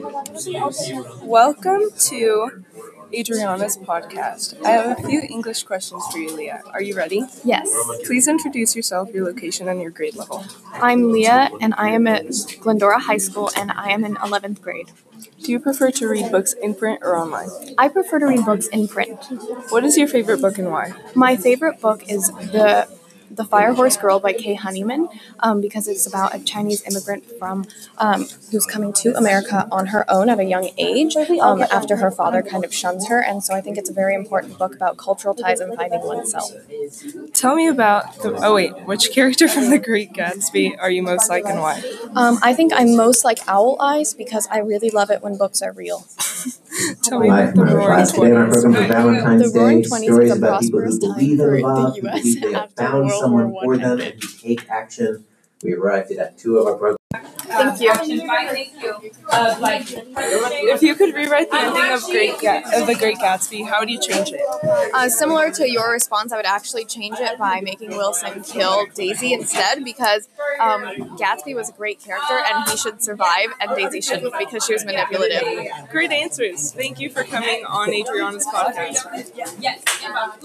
Welcome to Adriana's podcast. I have a few English questions for you, Leah. Are you ready? Yes. Please introduce yourself, your location, and your grade level. I'm Leah, and I am at Glendora High School, and I am in 11th grade. Do you prefer to read books in print or online? I prefer to read books in print. What is your favorite book and why? My favorite book is The Fire Horse Girl by Kay Honeyman, because it's about a Chinese immigrant who's coming to America on her own at a young age after her father kind of shuns her, and so I think it's a very important book about cultural ties and finding oneself. Tell me about which character from The Great Gatsby are you most like and why? I think I'm most like Owl Eyes because I really love it when books are real. Tell me about The Roaring Twenties. The Roaring Twenties is a prosperous time for the U.S. after World War I. Them and to take action. We arrived at Act 2 of our program. Thank you. If you could rewrite the ending of The Great Gatsby, how would you change it? Similar to your response, I would actually change it by making Wilson kill Daisy instead because Gatsby was a great character and he should survive and Daisy shouldn't because she was manipulative. Great answers. Thank you for coming on Adriana's podcast.